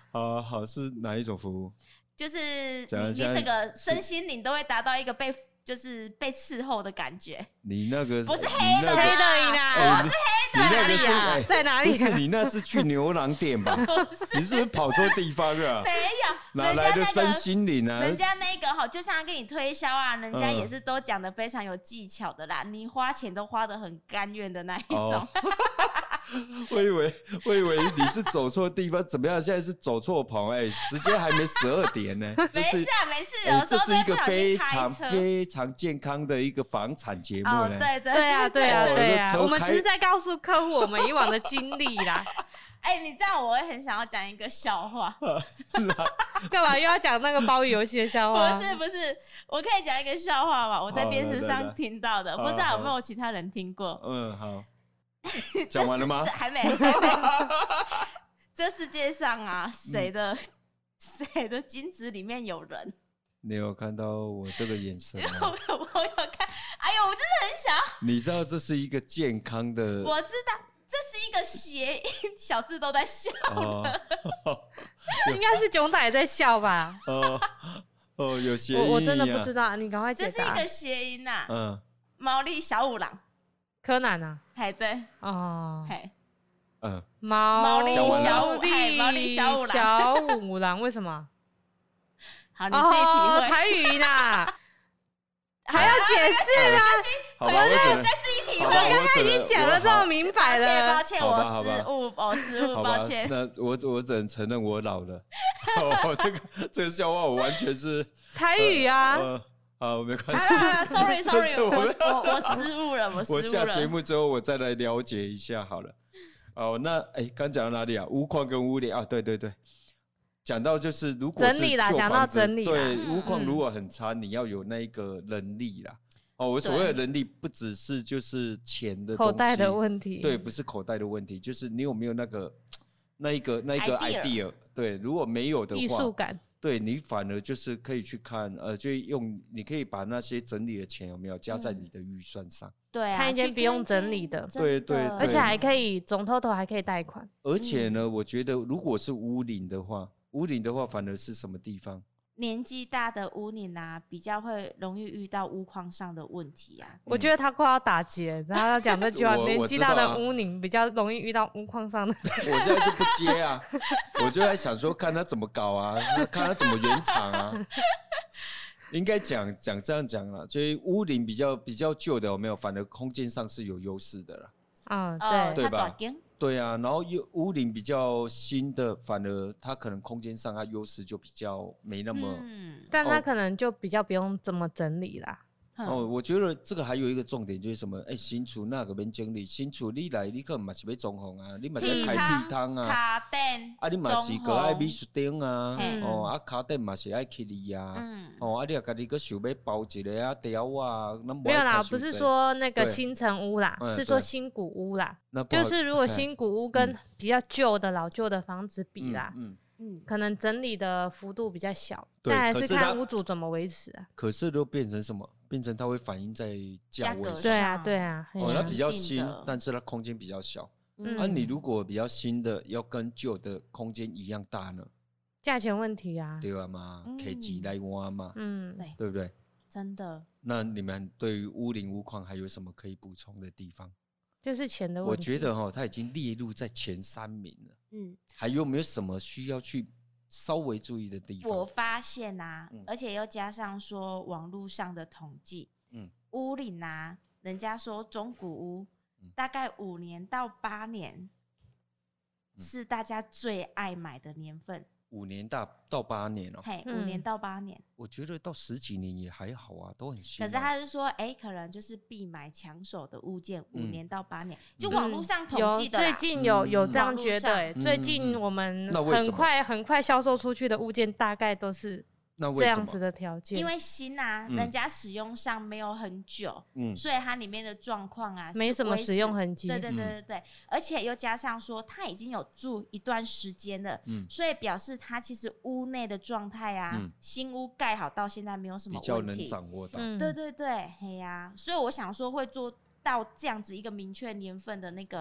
好好是哪一种服务？ 就是你你这个身心灵都会达到一个被就是被伺候的感觉。 你那个不是黑的， 黑的啦， 我是黑的， 在哪里啊？在哪里？ 不是你那是去牛郎店吧？你是不是跑错地方啊？ 没有， 哪来的身心灵啊？ 人家那个哈，就像跟你推销啊，人家也是都讲的非常有技巧的啦。你花钱都花得很甘愿的那一种。 我以为我以为你是走错地方，怎么样？现在是走错棚，哎、欸，时间还没十二点呢。 没事啊，没事， 欸、 有时候这是一个非常非非常健康的一个房产节目呢。 哦、对对对啊，对啊，对啊， 哦、 我们只是在告诉客户我们以往的经历啦。 哎、欸，你这样我会很想要讲一个笑话。 干嘛又要讲那个包游戏的笑话？ 不是不是，我可以讲一个笑话吗？我在电视上听到的，不知道有没有其他人听过？ 嗯，好。讲完了吗？ 还没，还没。这世界上啊，谁的谁、嗯、的精子里面有人？ 你有看到我这个眼神吗？ 我有，我有看。哎呦，我真的很想。 你知道这是一个健康的？ 我知道，这是一个谐音，小智都在笑了。 哦、应该是囧仔在笑吧？ 哦哦，有谐音、啊我，我真的不知道，你赶快解答。 这是一个谐音呐、啊。 嗯， 毛利小五郎。 柯南啊， 嘿对哦， 嘿， 嗯， 毛利小五，毛利小五郎， 小五郎为什么？ 好，你自己体会。 哦、台语啦，还要解释吗？ 好吧，我再自己体会。 我刚刚已经讲得这么明白了， 抱歉，抱歉，我失误，我失误，抱歉。 那我我只能承认我老了。哦，这个这个笑话我完全是台语啊。 呃呃好，没关系。 啊、sorry sorry， 我我我失误了，我失误了。 我下节目之后我再来了解一下好了。哦，那哎，刚讲到哪里啊？屋况跟屋龄啊，对对对，讲到就是如果是整理啦，讲到整理啦， 对，屋况如果很差，嗯、你要有那一个能力啦。哦，我所谓的能力不只是就是钱的东西， 口袋的问题， 对，不是口袋的问题，就是你有没有那个那一个那一个 idea，, idea 对，如果没有的话， 艺术感。 对，你反而就是可以去看，呃，就用你可以把那些整理的钱有没有加在你的预算上？ 嗯、对啊， 看一间不用整理的， 对 对, 對， 而且还可以总偷偷还可以贷款。 而且呢，嗯、我觉得如果是屋龄的话，屋龄的话反而是什么地方？ 年纪大的屋龄啊，比较会容易遇到屋况上的问题啊。 我觉得他快要打结，然后他讲这句话，年纪大的屋龄比较容易遇到屋况上的。 我现在就不接啊，我就在想说，看他怎么搞啊，看他怎么圆场啊。应该讲讲这样讲啦，所以屋龄比较比较旧的有没有，反而空间上是有优势的啦。 嗯，对， 对吧？对啊，然后屋龄比较新的，反而它可能空间上它优势就比较没那么， 嗯， 但它可能就比较不用这么整理啦。 哦，我觉得这个还有一个重点就是什么？哎、欸，新厝那个免整理，新厝你来你可能嘛是要装潢啊，你嘛是要开地汤啊， 卡垫啊，你嘛是个爱美术灯啊，哦，啊卡垫嘛是爱起理啊，嗯、哦，啊你也家己个想要包一个啊雕啊，那没有啦，不是说那个新城屋啦，是说新古屋啦，就是如果新古屋跟比较旧的老旧的房子比啦。嗯嗯嗯，可能整理的幅度比较小，但还是看屋主怎么维持啊。 可是都变成什么？变成它会反映在价位上。 对啊，对啊。 哦，它比较新，但是它空间比较小。嗯，啊，你如果比较新的，要跟旧的空间一样大呢？ 价钱问题啊。 对啊嘛，可以挤来挖嘛。嗯，对不对？ 真的。 那你们对于屋龄屋况还有什么可以补充的地方？ 就是钱的问题。 我觉得哈，它已经列入在前三名了。嗯，还有没有什么需要去稍微注意的地方？ 我发现啊，嗯、而且又加上说网络上的统计，嗯，屋龄啊，人家说中古屋、嗯、大概五年到八年、嗯、是大家最爱买的年份。 五年到到八年哦、喔， 嘿，五年到八年， 我觉得到十几年也还好啊，都很新、啊。 可是他是说，哎、欸，可能就是必买抢手的物件，五、嗯、年到八年，就网络上统计的、 嗯。最近有有这样觉得、欸，最近我们很快很快销售出去的物件，大概都是这样子的条件。 因为新啊、嗯，人家使用上没有很久，嗯，所以它里面的状况啊， 没什么使用痕迹。 对对对对对、嗯，而且又加上说，它已经有住一段时间了，嗯，所以表示它其实屋内的状态啊、嗯，新屋盖好到现在没有什么问题， 比较能掌握到。 嗯、对对对，嘿呀、啊，所以我想说会做到这样子一个明确年份的那个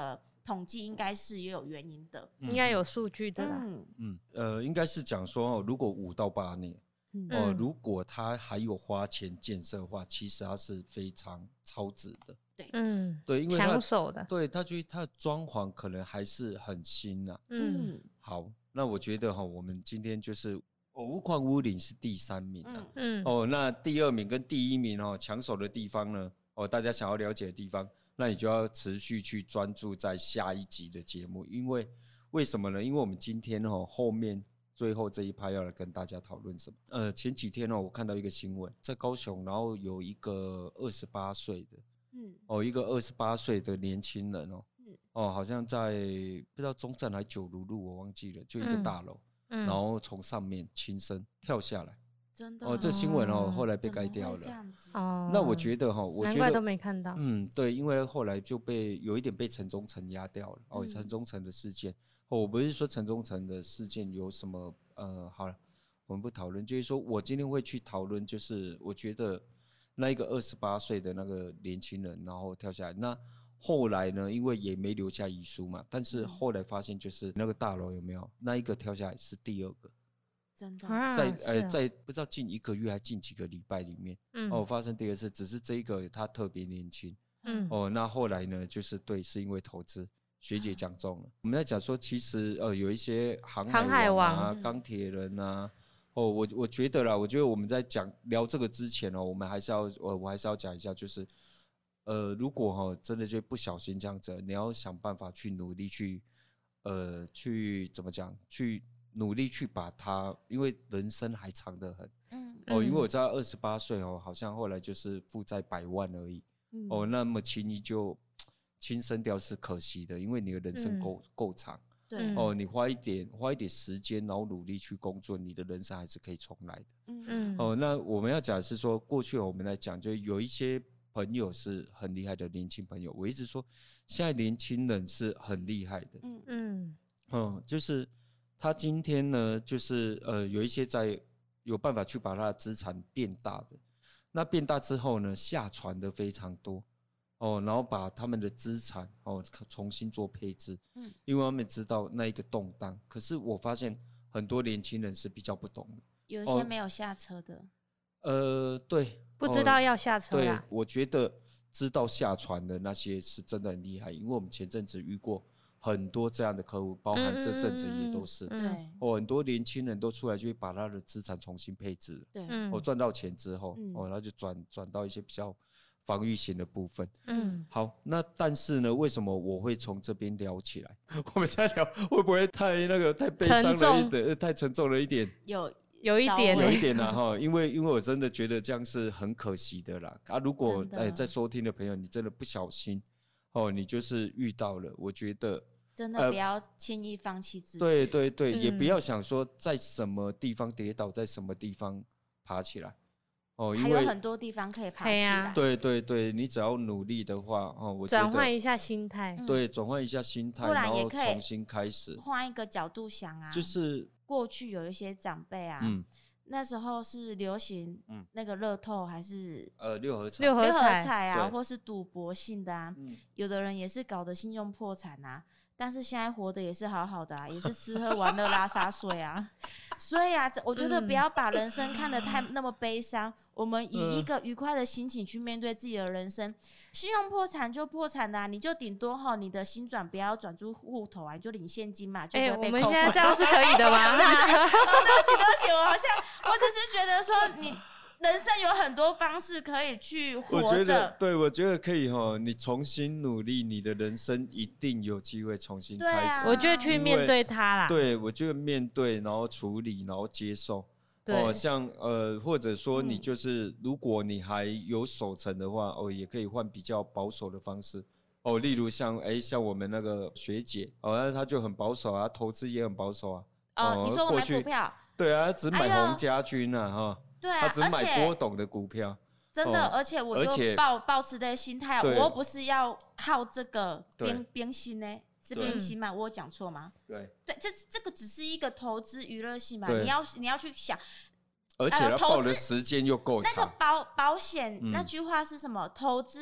统计应该是也有原因的， 应该有数据的啦。 嗯嗯，呃，应该是讲说，如果五到八年。哦、呃，如果他还有花钱建设的话，其实他是非常超值的。 对， 嗯， 对，因为抢手的， 对他觉得他的装潢可能还是很新啊。 嗯， 好，那我觉得哈，我们今天就是屋况屋龄是第三名啊。 嗯， 哦，那第二名跟第一名哦，抢手的地方呢，哦，大家想要了解的地方，那你就要持续去专注在下一集的节目，因为为什么呢？因为我们今天哦后面。最后这一趴要来跟大家讨论什么？呃，前几天哦，我看到一个新闻，在高雄，然后有一个二十八岁的，嗯，哦，一个二十八岁的年轻人哦，嗯，哦，好像在不知道中正还九如路，我忘记了，就一个大楼，嗯，然后从上面轻生跳下来， 真的哦，这新闻哦，后来被改掉了， 哦， 那我觉得哈，我觉得难怪都没看到， 嗯，对，因为后来就被有一点被陈忠诚压掉了，哦，陈忠诚的事件。哦、我不是说陈忠诚的事件有什么呃，好了，我们不讨论。就是说我今天会去讨论，就是我觉得那一个二十八岁的那个年轻人，然后跳下来。那后来呢，因为也没留下遗书嘛，但是后来发现就是那个大楼有没有那一个跳下来是第二个， 真的在呃、啊、在不知道近一个月还近几个礼拜里面，嗯，哦发生第二次，只是这一个他特别年轻，嗯，哦那后来呢就是对，是因为投资。学姐讲中了，我们在讲说，其实呃有一些航海王啊、钢铁人啊，哦，我我觉得啦，我觉得我们在讲聊这个之前哦，我们还是要我我还是要讲一下，就是呃，如果哈、哦、真的就不小心这样子，你要想办法去努力去呃去怎么讲，去努力去把它，因为人生还长得很，嗯，哦，因为我知道二十八岁哦，好像后来就是负债百万而已，嗯、哦，那么轻易就。轻生掉是可惜的，因为你的人生够够、嗯、长，对哦，你花一点花一点时间，然后努力去工作，你的人生还是可以重来的。嗯哦，那我们要讲的是说，过去我们来讲，就有一些朋友是很厉害的年轻朋友，我一直说，现在年轻人是很厉害的。嗯嗯嗯，就是他今天呢，就是呃有一些在有办法去把他的资产变大的，那变大之后呢，下传的非常多。哦，然后把他们的资产哦重新做配置，嗯，因为他们知道那一个动荡。可是我发现很多年轻人是比较不懂的， 有一些没有下车的。 哦、呃，对， 不知道要下车啦、 哦。对，我觉得知道下船的那些是真的很厉害，因为我们前阵子遇过很多这样的客户，包含这阵子也都是。对、嗯，哦，很多年轻人都出来就会把他的资产重新配置。对，我、哦、赚到钱之后，嗯、哦，他就转转到一些比较。防御型的部分，嗯，好，那但是呢，为什么我会从这边聊起来？我们在聊会不会太那个太悲伤了一点，太沉重了一点？ 有有一点， 有一点啦哈，因为因为我真的觉得这样是很可惜的啦。啊，如果哎在收听的朋友，你真的不小心哦，你就是遇到了，我觉得真的不要轻易放弃自己。 对对对，嗯、也不要想说在什么地方跌倒，在什么地方爬起来。 哦，因为还有很多地方可以爬起来。 对对对，你只要努力的话，哦，我觉得转换一下心态， 对，转换一下心态，然后重新开始， 换一个角度想啊， 就是过去有一些长辈啊，嗯，那时候是流行那个乐透还是呃六合彩， 六合彩啊，或是赌博性的啊，嗯、有的人也是搞得信用破产啊。但是现在活得也是好好的啊，也是吃喝玩乐拉撒睡啊，所以啊，我觉得不要把人生看得太那么悲伤，我们以一个愉快的心情去面对自己的人生。信用破产就破产啦、啊，你就顶多哈，你的薪转不要转出户头啊，你就领现金嘛，就不会被扣。哎、欸， 我们现在这样是可以的吗？ 对不起，对不起，对不起，我好像我只是觉得说你。人生有很多方式可以去活着， 我觉得对，我觉得可以哈。你重新努力，你的人生一定有机会重新开始。 啊、我觉得去面对它啦。 对，我觉得面对，然后处理，然后接受。哦，像呃，或者说你就是，嗯、如果你还有守成的话，哦，也可以换比较保守的方式。哦，例如像哎，像我们那个学姐，哦，那她就很保守啊，投资也很保守啊。 哦，哦你说我买股票？ 对啊，只买洪家军啊，哈、哎。 对啊， 他只买郭董的股票， 真的，哦、而且我就抱抱持的心态，我又不是要靠这个编编薪呢，是编薪吗？我有讲错吗？ 对， 对，这这个只是一个投资娱乐性嘛，你要你要去想， 而且他抱的时间又够长。 那个保保险、嗯、那句话是什么？投资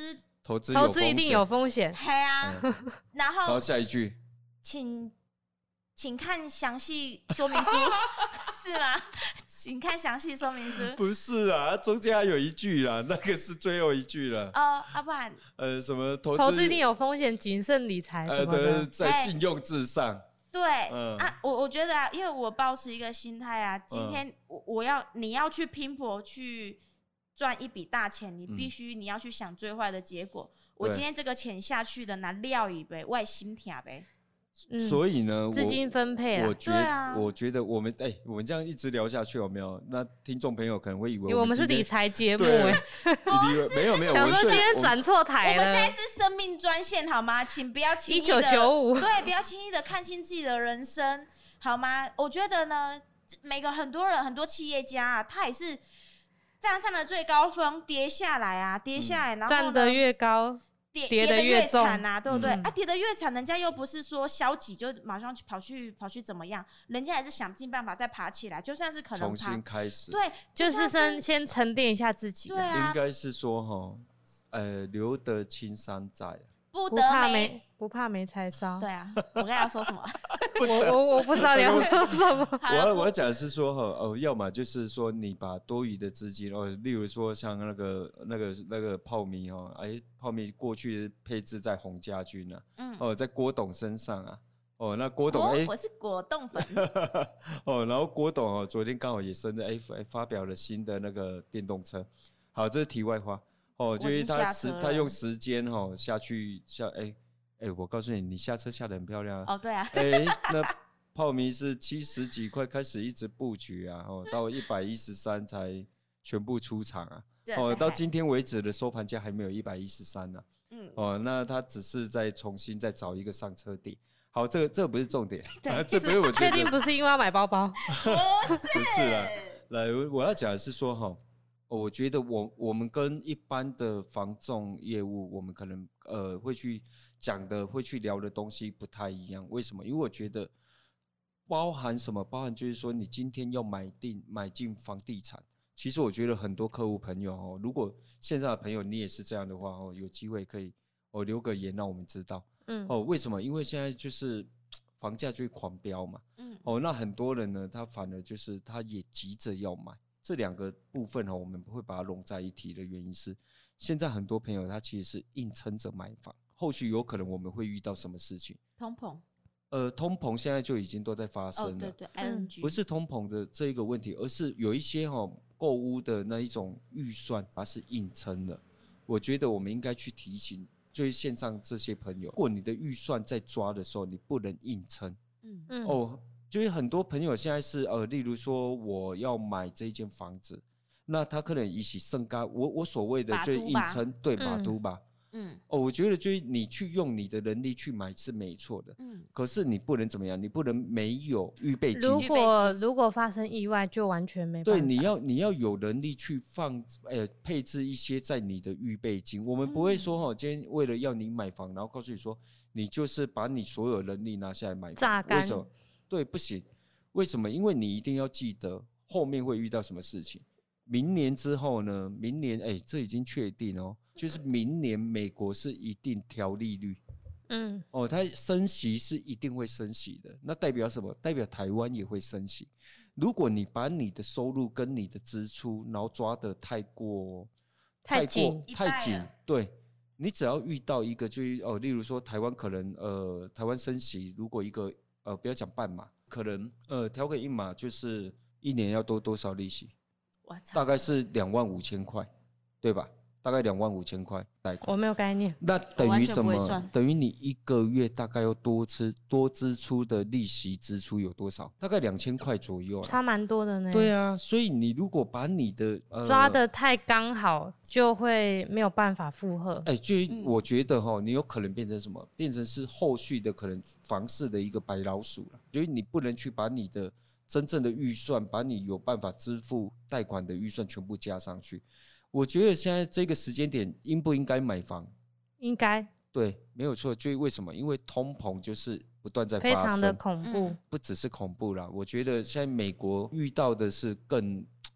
投资投资一定有风险。 对啊，嗯、然后然后下一句， 请请看详细说明书，是吗？请看详细说明书。 不是啊，中间还有一句啦，那个是最后一句了。 哦，啊不然， 呃，什么投资投资一定有风险，谨慎理财什么的， 呃，在信用至上。 对、嗯、啊，我我觉得啊，因为我抱持一个心态啊，今天我我要你要去拼搏去赚一笔大钱，你必须你要去想最坏的结果。嗯、我今天这个钱下去的，拿料一杯，我也心疼呗。 嗯、所以呢， 资金分配啊， 我觉得，啊、我觉得我们哎、欸，我们这样一直聊下去有没有？那听众朋友可能会以为我们, 我们是理财节目哎、 欸，没有没有， 想说今天转错台了。 我们现在是生命专线好吗？请不要轻易的， 一九九五， 对，不要轻易的看清自己的人生好吗？我觉得呢，每个很多人很多企业家啊，他也是站上了最高峰，跌下来啊，跌下来，嗯、然后站得越高。 跌跌得越惨啊，对不对？ 嗯、 啊，跌得越惨，人家又不是说消极就马上去跑去跑去怎么样，人家还是想尽办法再爬起来，就算是可能重新开始。 对， 就是先先沉淀一下自己。 对啊， 应该是说哈，呃，留得青山在， 不得没不怕没柴烧。 对啊，我刚才要说什么？ 我我我不知道你要说什么。 我要我要讲的是说哈，哦，要么就是说你把多余的资金哦，例如说像那个那个那个泡米哦，哎，泡米过去配置在洪家军啊，嗯，哦，在郭董身上啊，哦，那郭董哎、 哦，我是果冻粉哦，然后郭董哦，昨天刚好也生日，哎，发表了新的那个电动车，好，这是题外话哦，就是他时他用时间哦下去下哎。哎、欸，我告诉你，你下车下得很漂亮啊！ 哦，对啊， 哎、欸，那泡米是七十几块开始一直布局啊，哦，到一百一十三才全部出场啊，哦，到今天为止的收盘价还没有一百一十三呢，嗯，哦，那他只是在重新再找一个上车点。好，这个这个不是重点， 对， 这不是我确定不是因为要买包包， 不是， 不是啦。来，我要讲的是说哈。我觉得我我们跟一般的房仲业务，我们可能呃会去讲的、会去聊的东西不太一样。为什么？因为我觉得包含什么？包含就是说，你今天要买定买进房地产，其实我觉得很多客户朋友哦，如果线上的朋友你也是这样的话哦，有机会可以哦留个言让我们知道。嗯，哦，为什么？因为现在就是房价就会狂飙嘛。嗯，哦，那很多人呢，他反而就是他也急着要买。这两个部分我们会把它融在一起的原因是，现在很多朋友他其实是硬撑着买房，后续有可能我们会遇到什么事情？ 通膨， 呃，通膨现在就已经都在发生了， 哦、对对 ，I N G 不是通膨的这一个问题，而是有一些哈购屋的那一种预算，它是硬撑的。我觉得我们应该去提醒，就是线上这些朋友，如果你的预算在抓的时候，你不能硬撑。嗯嗯哦。就是很多朋友现在是呃，例如说我要买这一间房子，那他可能一起升高，我我所谓的就是硬撑，对马都吧，嗯，哦，我觉得就是你去用你的能力去买是没错的，嗯，可是你不能怎么样，你不能没有预备金， 如果如果发生意外，就完全没办法。 对，你要你要有能力去放呃配置一些在你的预备金，我们不会说哈、哦，今天为了要你买房，然后告诉你说你就是把你所有能力拿下来买房， 榨干， 为什么？对，不行，为什么？因为你一定要记得后面会遇到什么事情。明年之后呢？明年哎、欸，这已经确定哦，就是明年美国是一定调利率，嗯，哦，它升息是一定会升息的。那代表什么？代表台湾也会升息。如果你把你的收入跟你的支出，然后抓得太过太紧太紧，对。你只要遇到一个就是哦，例如说台湾可能呃，台湾升息，如果一个呃，不要讲半码，可能呃调个一码就是一年要多多少利息？大概是两万五千块，对吧？大概两万五千块贷款。 我没有概念。 那等于什么？等于你一个月大概要多支多支出的利息支出有多少？大概两千块左右。 差蛮多的呢。 对啊，所以你如果把你的、呃、 抓得太刚好，就会没有办法负荷。 哎、欸，就我觉得哈，你有可能变成什么？变成是后续的可能房市的一个白老鼠了。所以你不能去把你的真正的预算，把你有办法支付贷款的预算全部加上去。我觉得现在这个时间点应不应该买房？ 应该， 对，没有错。就是为什么？因为通膨就是不断在发生， 非常的恐怖， 不只是恐怖啦。我觉得现在美国遇到的是更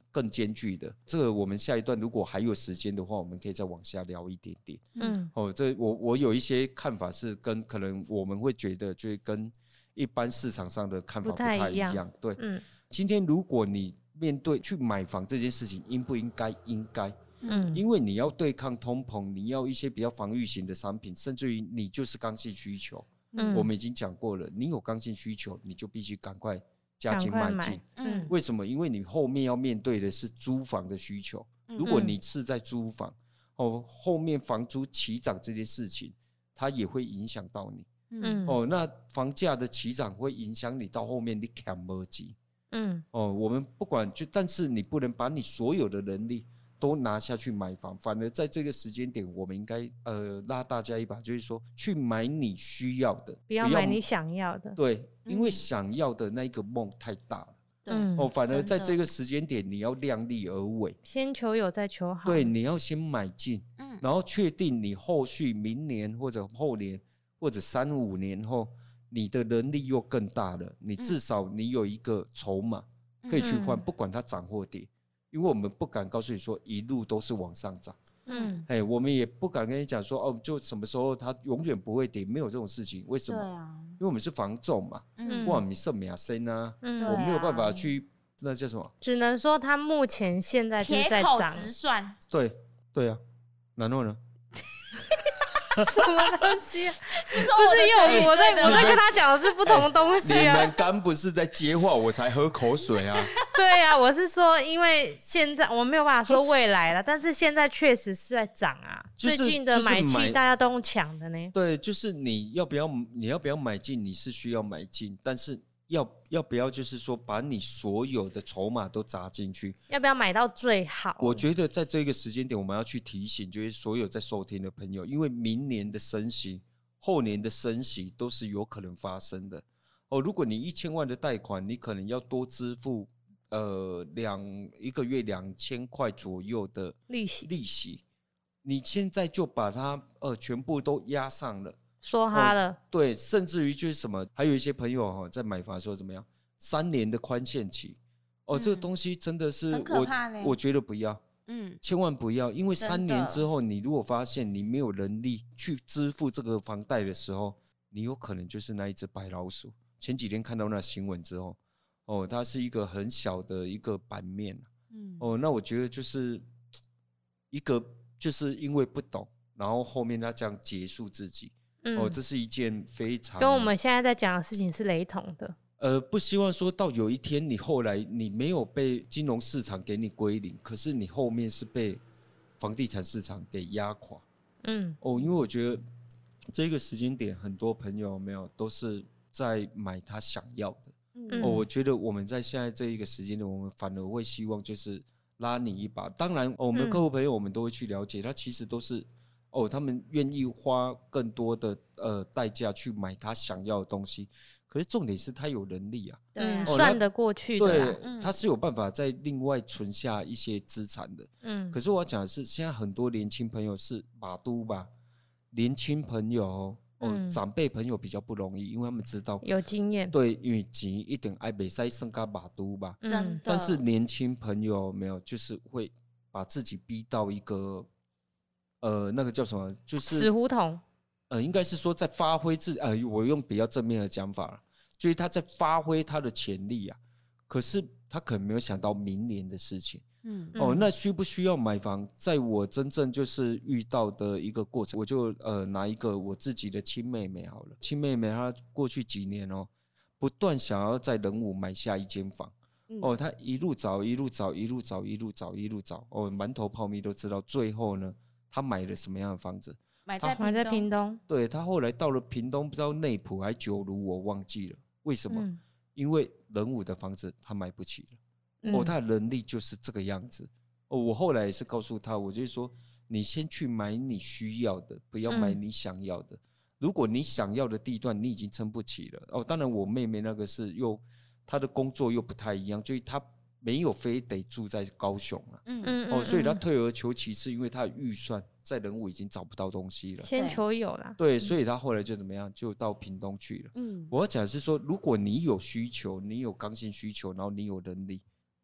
更艰巨的。这个我们下一段如果还有时间的话，我们可以再往下聊一点点。嗯，哦，这我我有一些看法是跟可能我们会觉得就是跟一般市场上的看法不太一样。一样对，嗯，今天如果你面对去买房这件事情，应不应该？应该。嗯，因为你要对抗通膨，你要一些比较防御型的商品，甚至于你就是刚性需求。嗯，我们已经讲过了，你有刚性需求，你就必须赶快加紧买进。嗯，为什么？因为你后面要面对的是租房的需求。如果你是在租房，哦，后面房租起涨这件事情，它也会影响到你。嗯，哦，那房价的起涨会影响你到后面你扛不住。嗯，哦，我们不管就，但是你不能把你所有的能力都拿下去买房，反而在这个时间点，我们应该呃拉大家一把，就是说去买你需要的， 不要买你想要的。 对，因为想要的那个梦太大了。嗯，哦，反而在这个时间点，你要量力而为， 先求有再求好。 对，你要先买进，嗯，然后确定你后续明年或者后年或者三五年后，你的能力又更大了，你至少你有一个筹码可以去换，嗯，不管它涨或跌。因为我们不敢告诉你说一路都是往上涨，嗯，哎，我们也不敢跟你讲说哦，就什么时候它永远不会跌，没有这种事情。为什么？啊，因为我们是房仲嘛，嗯，哇，你是米生啊，嗯，我没有办法去那叫什么？ 只能说它目前现在就是在涨，铁口直算。 对对啊，然后呢？ 什么东西？ 是说我不是因为我在我在跟他讲的是不同东西啊。 你们刚不是在接话，我才喝口水啊。 对啊，我是说，因为现在我没有办法说未来了，但是现在确实是在涨啊。就是、最近的买气大家都用抢的呢。 对，就是你要不要你要不要买进，你是需要买进，但是要要不要就是说把你所有的筹码都砸进去？ 要不要买到最好？ 我觉得在这个时间点，我们要去提醒，就是所有在收听的朋友，因为明年的升息、后年的升息都是有可能发生的。哦，如果你一千万的贷款，你可能要多支付呃两一个月两千块左右的利息， 利息，你现在就把它呃全部都压上了。 说哈了、哦， 对，甚至于就是什么，还有一些朋友、哦、在买房的时候怎么样，三年的宽限期，哦，嗯、这个东西真的是很可怕嘞， 我我觉得不要，嗯，千万不要，因为三年之后，你如果发现你没有能力去支付这个房贷的时候，你有可能就是那一只白老鼠。前几天看到那新闻之后，哦，它是一个很小的一个版面，嗯，哦，那我觉得就是一个就是因为不懂，然后后面他这样结束自己。嗯、哦，这是一件非常跟我们现在在讲的事情是雷同的。 呃，不希望说到有一天你后来你没有被金融市场给你归零，可是你后面是被房地产市场给压垮。嗯，哦，因为我觉得这个时间点，很多朋友有没有都是在买他想要的。嗯，哦，我觉得我们在现在这一个时间点，我们反而会希望就是拉你一把。当然，哦、我们的客户朋友我们都会去了解，他其实都是。哦，他们愿意花更多的呃代价去买他想要的东西，可是重点是他有能力啊， 对，哦、算得过去的， 对、嗯，他是有办法再另外存下一些资产的。嗯，可是我要讲的是，现在很多年轻朋友是马都吧，年轻朋友哦，嗯、长辈朋友比较不容易，因为他们知道有经验， 对，因为钱一定爱袂使算到马都吧，真的。但是年轻朋友没有，就是会把自己逼到一个。呃，那个叫什么？就是死胡同。 呃，应该是说在发挥自呃，我用比较正面的讲法，就是他在发挥他的潜力啊。可是他可能没有想到明年的事情。嗯，哦，那需不需要买房？在我真正就是遇到的一个过程，我就呃拿一个我自己的亲妹妹好了。亲妹妹她过去几年哦，不断想要在仁武买下一间房。嗯、哦，她一路找，一路找，一路找，一路找，一路找。哦，满头泡米都知道，最后呢。他买了什么样的房子？ 买在买在屏东。 对，他后来到了屏东，不知道内埔还九如，我忘记了。为什么？嗯、因为仁武的房子他买不起了。嗯、哦，他的能力就是这个样子。哦，我后来也是告诉他，我就是说，你先去买你需要的，不要买你想要的。嗯、如果你想要的地段你已经撑不起了，哦，当然我妹妹那个是又她的工作又不太一样，所以她。没有非得住在高雄了、啊，嗯嗯哦，所以他退而求其次，因为他的预算在仁武已经找不到东西了， 先求有啦。 对，所以他后来就怎么样，就到屏东去了。嗯，我要讲的是说，如果你有需求，你有刚性需求，然后你有能力，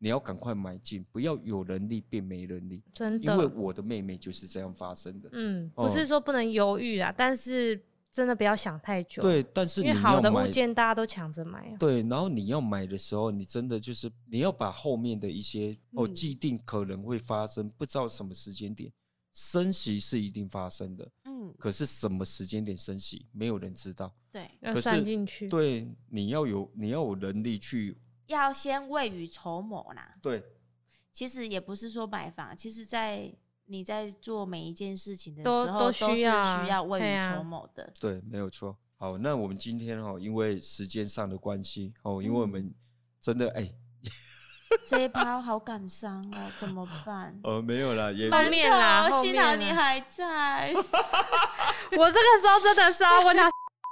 你要赶快买进，不要有能力变没能力。 真的， 因为我的妹妹就是这样发生的。 嗯，不是说不能犹豫啊，但是真的不要想太久。 对，但是你要买， 因为好的物件大家都抢着买啊。 对，然后你要买的时候，你真的就是你要把后面的一些、嗯、哦既定可能会发生，不知道什么时间点升息是一定发生的。嗯，可是什么时间点升息，没有人知道。 对， 要算进去。 对，你要有你要有能力去， 要先未雨绸缪啦。 对， 其实也不是说买房，其实在你在做每一件事情的时候，都, 都是需要未雨绸缪的。 对，没有错。好，那我们今天哈、哦，因为时间上的关系哦，因为我们真的哎。嗯这一趴好感伤哦，怎么办？ 呃，没有啦，也后面啦， 幸好你还在。 我这个时候真的是要问他。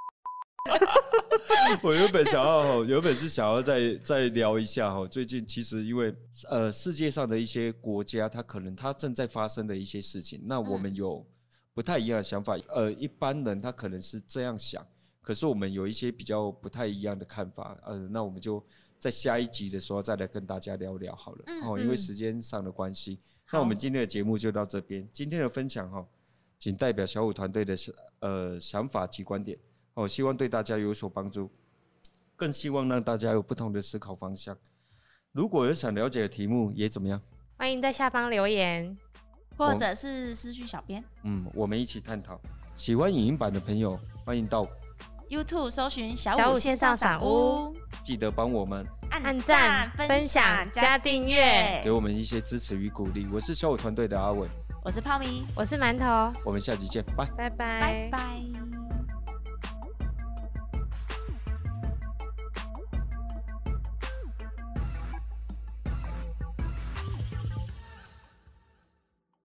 我原本想要，原本是想要再再聊一下哈，最近其实因为呃世界上的一些国家，它可能它正在发生的一些事情，那我们有不太一样的想法。嗯、呃，一般人他可能是这样想，可是我们有一些比较不太一样的看法。呃，那我们就在下一集的时候再来跟大家聊聊好了。嗯、哦，因为时间上的关系，那我们今天的节目就到这边。今天的分享哈，仅代表小虎团队的呃想法及观点。哦，希望对大家有所帮助，更希望让大家有不同的思考方向。如果有想了解的题目，也怎么样？ 欢迎在下方留言， 或者是私讯小编。 嗯，我们一起探讨。喜欢影音版的朋友，欢迎到 YouTube 搜寻小虎线上赏屋， 记得帮我们按赞、分享、加订阅， 给我们一些支持与鼓励。我是小虎团队的阿伟， 我是泡米， 我是馒头， 我们下集见，拜拜拜拜拜。